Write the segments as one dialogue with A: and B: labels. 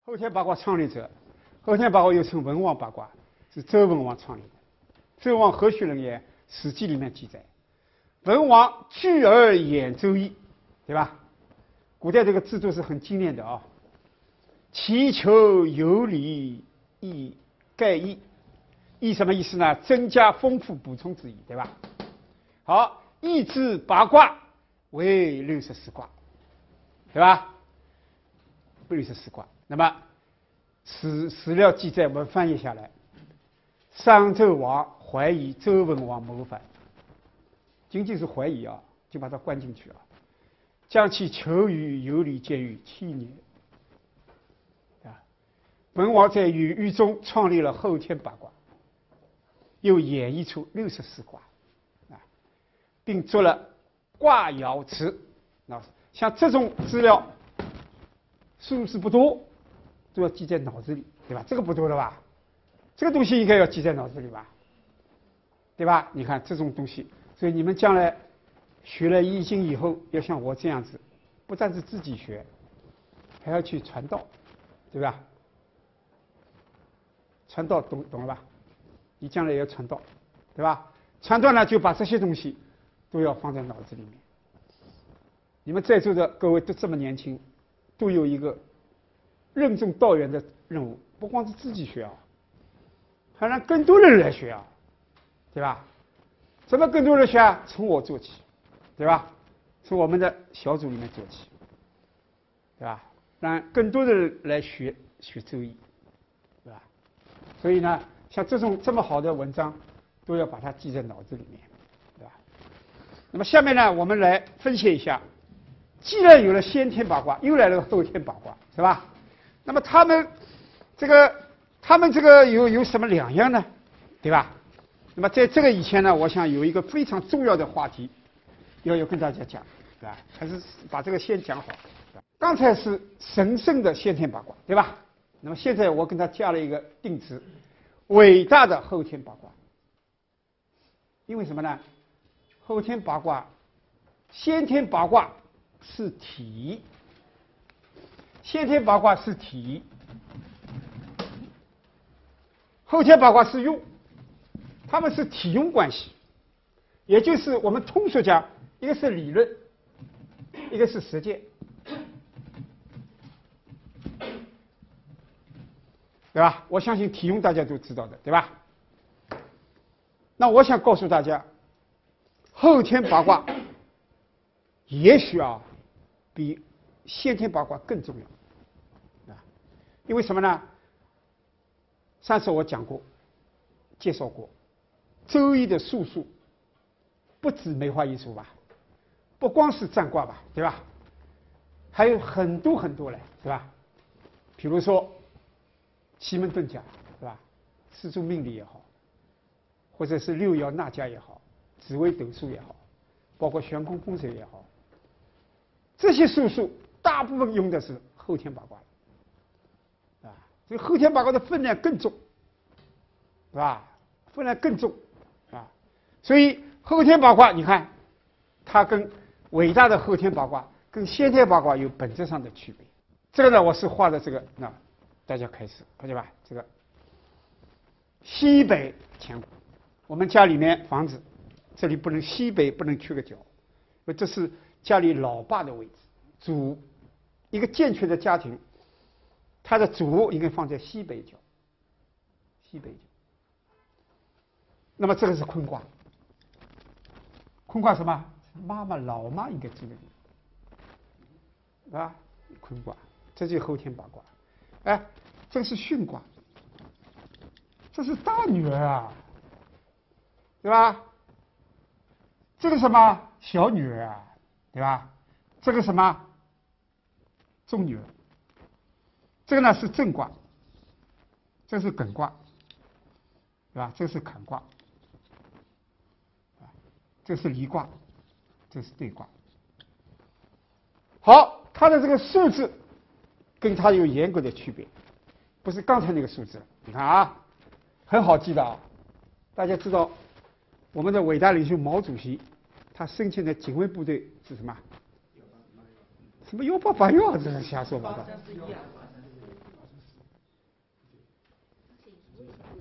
A: 后天八卦创立者，后天八卦又称文王八卦，是周文王创立的。周王何许人也？《史记》里面记载，文王聚而演周易，对吧？古代这个制度是很精炼的啊。祈求有理以盖易，易什么意思呢？增加、丰富、补充之意，对吧？好，易之八卦为64卦，对吧？64卦。那么史料记载，我们翻译下来，商纣王怀疑周文王谋反，仅仅是怀疑啊，就把他关进去了，将其囚于有理监狱7年。文王在狱中创立了后天八卦，又演绎出64卦，并做了卦爻辞。像这种资料数字不多，都要记在脑子里，对吧？这个不多的吧？这个东西应该要记在脑子里吧？对吧？你看这种东西，所以你们将来学了易经以后，要像我这样子，不但是自己学，还要去传道，对吧？传道懂了吧？你将来也要传道，对吧？传道呢，就把这些东西都要放在脑子里面。你们在座的各位都这么年轻，都有一个任重道远的任务，不光是自己学啊，还让更多的人来学啊，对吧？怎么更多人学啊？从我做起，对吧？从我们的小组里面做起，对吧？让更多的人来学周易，对吧？所以呢，像这么好的文章，都要把它记在脑子里面，对吧？那么下面呢，我们来分析一下，既然有了先天八卦，又来了后天八卦，是吧？那么他们这个有什么两样呢？对吧？那么在这个以前呢，我想有一个非常重要的话题要跟大家讲，对吧？还是把这个先讲好。刚才是神圣的先天八卦，对吧？那么现在我跟他加了一个定词，伟大的后天八卦。因为什么呢？后天八卦，先天八卦是体，先天八卦是体，后天八卦是用，它们是体用关系，也就是我们通俗讲，一个是理论，一个是实践。对吧？我相信体用大家都知道的，对吧？那我想告诉大家，后天八卦也许比先天八卦更重要因为什么呢？上次我讲过，介绍过，周易的术数不止梅花易数吧，不光是占卦吧，对吧？还有很多很多嘞，对吧？比如说奇门遁甲，是吧？四柱命理也好，或者是六爻纳甲也好，紫微斗数也好，包括悬空风水也好，这些术数大部分用的是后天八卦，所以后天八卦的分量更重，是吧？分量更重所以后天八卦，你看，它跟伟大的后天八卦跟先天八卦有本质上的区别。这个呢，我是画的这个大家开始，对吧？这个西北乾坤，我们家里面房子，这里不能西北不能缺个角，因为这是家里老爸的位置，主一个健全的家庭，他的主应该放在西北角，西北角。那么这个是坤卦，坤卦什么？老妈应该住的地方，对吧？坤卦，这就是后天八卦。这个是巽卦，这是大女儿对吧？这个什么小女儿对吧？这个什么中女儿，这个呢是震卦，这是艮卦，对吧？这是坎卦，这是离卦，这是兑卦。好，它的这个数字跟它有严格的区别。不是刚才那个数字，你看很好记的大家知道，我们的伟大领袖毛主席，他生前的警卫部队是什么？什么1881这是瞎说八道。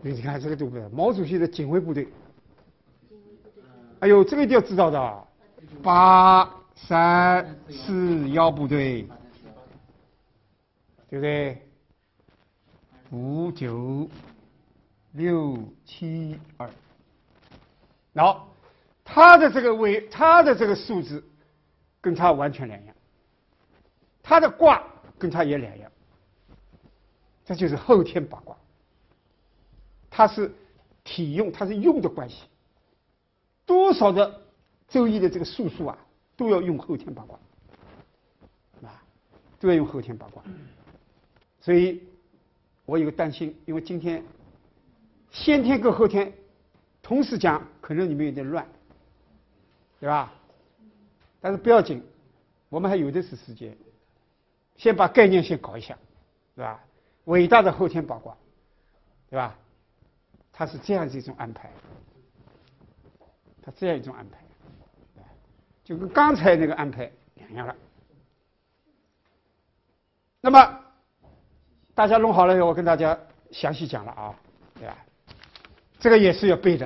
A: 你看这个对不对？毛主席的警卫部队，哎呦，这个一定要知道的。831部队，对不对？59672，然后他的这个数字跟他完全两样，他的卦跟他也两样，这就是后天八卦。它是体用，它是用的关系，多少的周易的这个数数啊，都要用后天八卦，都要用后天八卦。所以我有个担心，因为今天先天跟后天同时讲，可能你们有点乱，对吧？但是不要紧，我们还有的是时间，先把概念先搞一下，对吧？伟大的后天八卦，对吧？它是这样一种安排，它这样一种安排，就跟刚才那个安排两样了。那么大家弄好了以后，我跟大家详细讲了啊，对吧？这个也是要背的。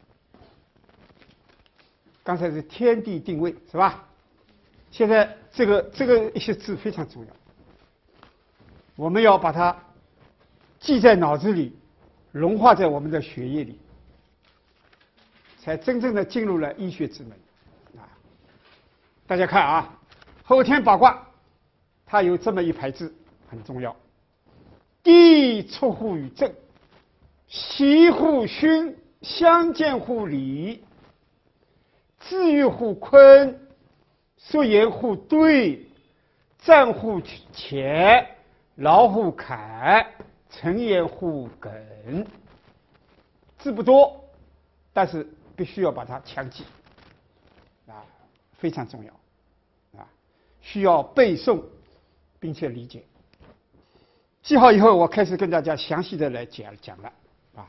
A: 刚才是天地定位是吧？现在这个一些字非常重要，我们要把它记在脑子里，融化在我们的血液里，才真正的进入了医学之门啊！大家看啊，后天八卦它有这么一排字很重要：地出乎于正，习乎巽，相见乎离，至于乎坤，所言乎兑，战乎乾，劳乎坎，成言乎艮。字不多，但是必须要把它强记啊，非常重要啊，需要背诵并且理解。记好以后，我开始跟大家详细的来讲了啊。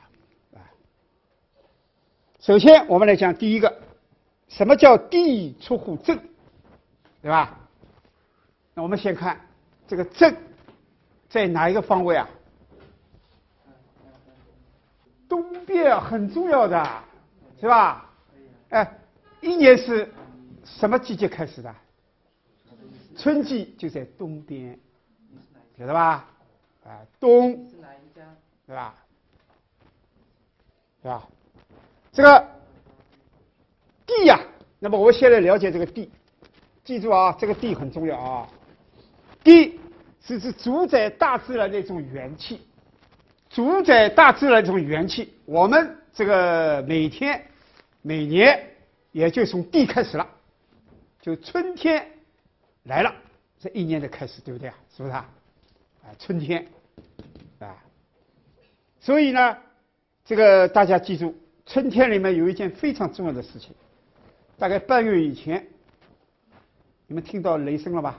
A: 首先，我们来讲第一个，什么叫地出乎正，对吧？那我们先看这个正在哪一个方位啊？东边很重要的，是吧？哎，一年是什么季节开始的？春季就在东边，晓得吧？东，对吧？对吧？这个地呀，那么我现在了解这个地，记住啊，这个地很重要啊。地是指主宰大自然的一种元气，主宰大自然这种元气，我们这个每天、每年也就从地开始了，就春天来了，这一年的开始，对不对啊？是不是啊？春天啊，所以呢，这个大家记住，春天里面有一件非常重要的事情，大概半月以前，你们听到雷声了吧？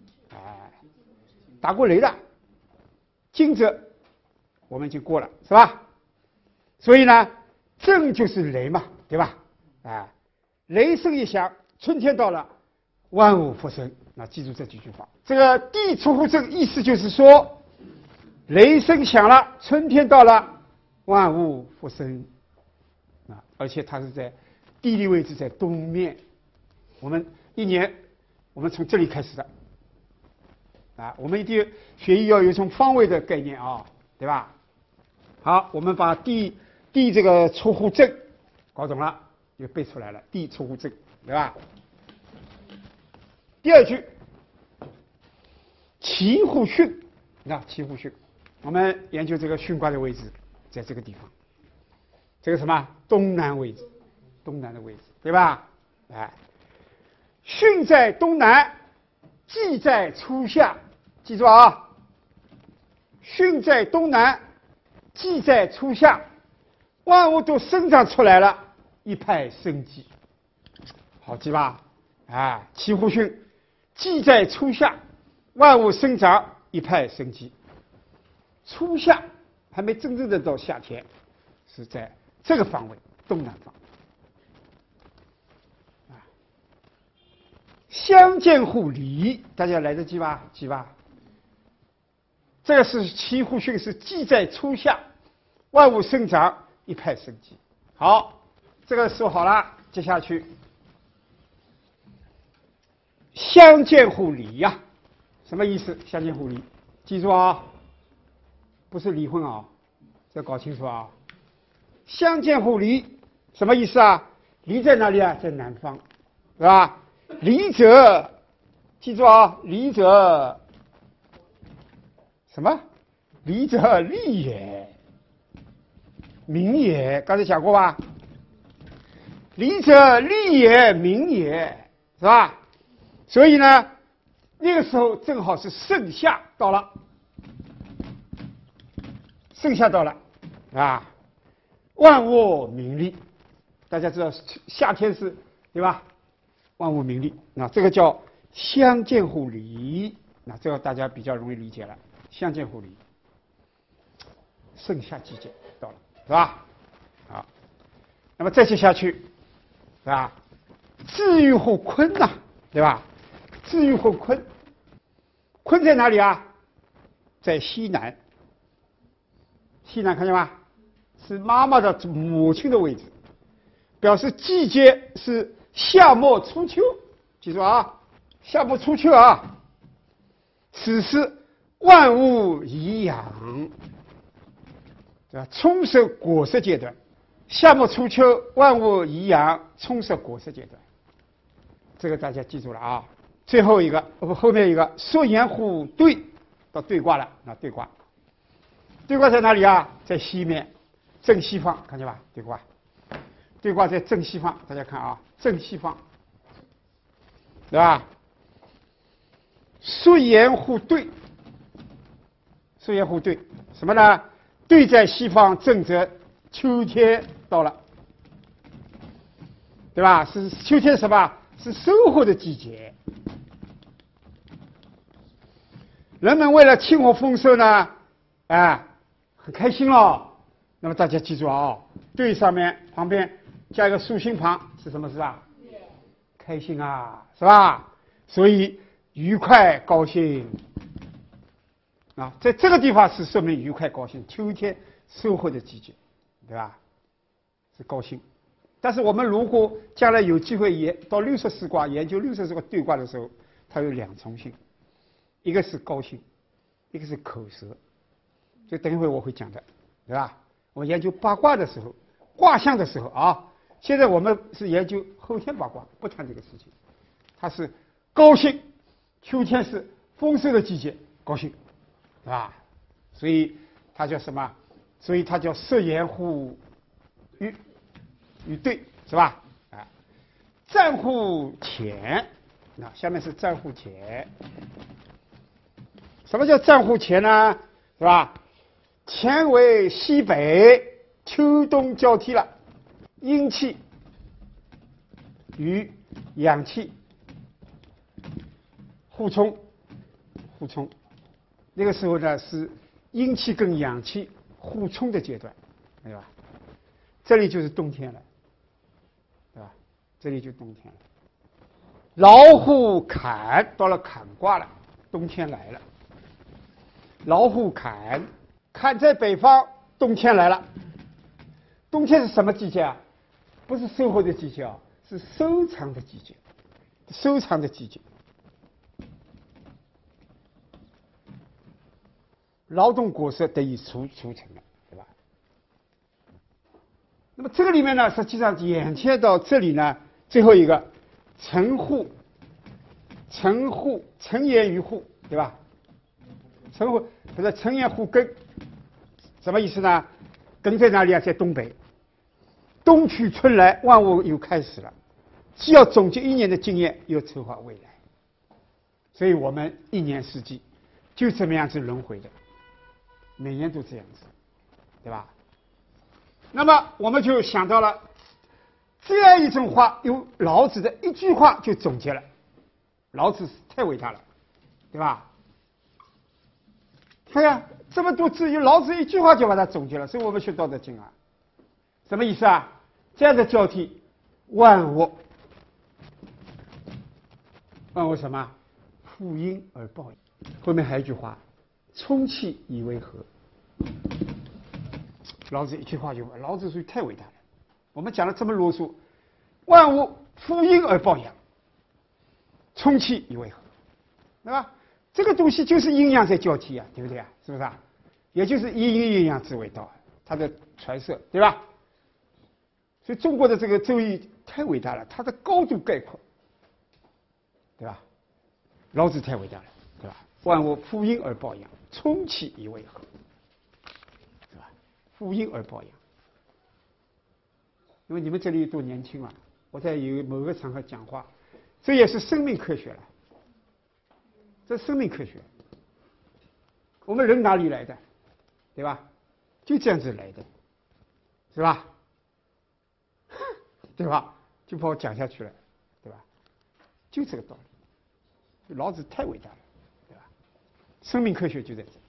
A: 打过雷的，惊蛰我们已经过了，是吧？所以呢，正就是雷嘛，对吧？雷声一响，春天到了，万物复生。那记住这几句话。这个地出乎正，意思就是说，雷声响了，春天到了，万物复生。而且它是在地理位置在东面，我们一年我们从这里开始的。我们一定学医要有一种方位的概念啊，对吧？好，我们把地这个出乎正搞懂了，就背出来了。地出乎正，对吧？第二句，奇乎巽，奇乎巽，我们研究这个巽卦的位置，在这个地方，这个什么东南位置，东南的位置，对吧？巽在东南，既在初夏。记住啊，巽在东南，既在初夏，万物都生长出来了，一派生机。好记吧？奇乎巽，既在初夏，万物生长，一派生机。初夏还没真正的到夏天，是在这个方位，东南方。相见乎离，大家来得及吧？记吧？这个是奇乎巽，是既在初夏， 万物生长，一派生机。好，这个说好了，接下去相见互离呀，什么意思？相见互离，记住啊，不是离婚啊，这搞清楚啊。相见互离什么意思啊？离在哪里啊？在南方，是吧？离者，记住啊，离者什么？离者利也，民也。刚才讲过吧？离者利也，民也，是吧？所以呢，那个时候正好是盛夏到了，盛夏到了啊，万物民利。大家知道夏天是对吧？万物民利，那这个叫相见互离，那这个大家比较容易理解了。相见互离，盛夏季节到了，是吧？好，那么再接下去，是吧？至于乎鲲呐，对吧？至于乎鲲，鲲在哪里啊？在西南。西南看见吗？是妈妈的母亲的位置，表示季节是夏末初秋，记住啊，夏末初秋啊。此时万物颐养，对吧？充实果实阶段，夏末初秋，万物颐养，充实果实阶段，这个大家记住了啊。最后一个，后面一个，说言互对，到对卦了，那对卦，对卦在哪里啊？在西面，正西方，看见吧？对卦，对卦在正西方，大家看啊，正西方，对吧？说言互对，说言互对，什么呢？对在西方，正则秋天到了，对吧？是秋天什么？是收获的季节。人们为了庆贺丰收呢，很开心了。那么大家记住啊，对上面旁边加一个竖心旁是什么？是吧？开心啊，是吧？所以愉快高兴啊，在这个地方是说明愉快高兴，秋天收获的季节，对吧？是高兴。但是我们如果将来有机会到64卦研究64个对卦的时候，它有两重性，一个是高兴，一个是口舌，就等一会我会讲的，对吧？我研究八卦的时候，卦象的时候啊，现在我们是研究后天八卦，不谈这个事情。它是高兴，秋天是丰收的季节，高兴，是吧？所以它叫什么？所以它叫说言互与对，是吧？啊，战互乾，那下面是战互乾。什么叫战互乾呢？是吧？乾为西北，秋冬交替了，阴气与阳气互冲，那个时候呢是阴气跟阳气互冲的阶段，对吧？这里就是冬天了，对吧？这里就冬天了。老虎坎，到了坎卦了，冬天来了。老虎坎，坎在北方，冬天来了。冬天是什么季节啊？不是收获的季节啊，是收藏的季节。收藏的季节，劳动果实得以储成了，对吧？那么这个里面呢，实际上眼贴到这里呢，最后一个辰互，辰言于互，对吧？辰互不是辰言互艮，什么意思呢？艮在哪里啊？在东北。冬去春来，万物又开始了。既要总结一年的经验，又筹划未来。所以我们一年四季就这么样子轮回的，每年都这样子，对吧？那么我们就想到了这样一种话，由老子的一句话就总结了。老子太伟大了，对吧？看看这么多字，由老子一句话就把它总结了，所以我们学《道德经》啊，什么意思啊？这样的交替，万物什么？负阴而报应。后面还有一句话：充气以为和。 老子一句话就完，老子属于太伟大了。我们讲了这么啰嗦，万物负阴而抱阳，充气以为和，对吧？这个东西就是阴阳在交替啊，对不对啊？是不是啊？也就是一阴一阳之谓道，它的传摄，对吧？所以中国的这个周易太伟大了，它的高度概括，对吧？老子太伟大了，对吧？万物负阴而抱阳，充气以为和，是吧？负阴而抱阳。因为你们这里都年轻啊，我在有某个场合讲话，这也是生命科学了。这生命科学，我们人哪里来的，对吧？就这样子来的，是吧？对吧？就把我讲下去了，对吧？就这个道理。老子太伟大了，对吧？生命科学就在这。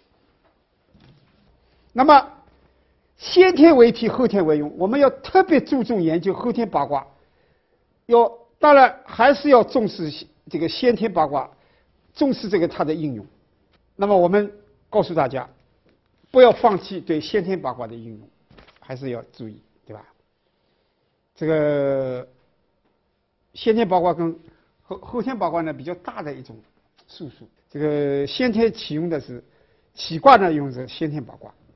A: 那么，先天为体，后天为用，我们要特别注重研究后天八卦，当然还是要重视这个先天八卦。重视这个它的应用，那么我们告诉大家，不要放弃对先天八卦的应用，还是要注意，对吧？这个先天八卦跟后天八卦呢比较大的一种术数，这个先天启用的是起卦呢用的先天八卦，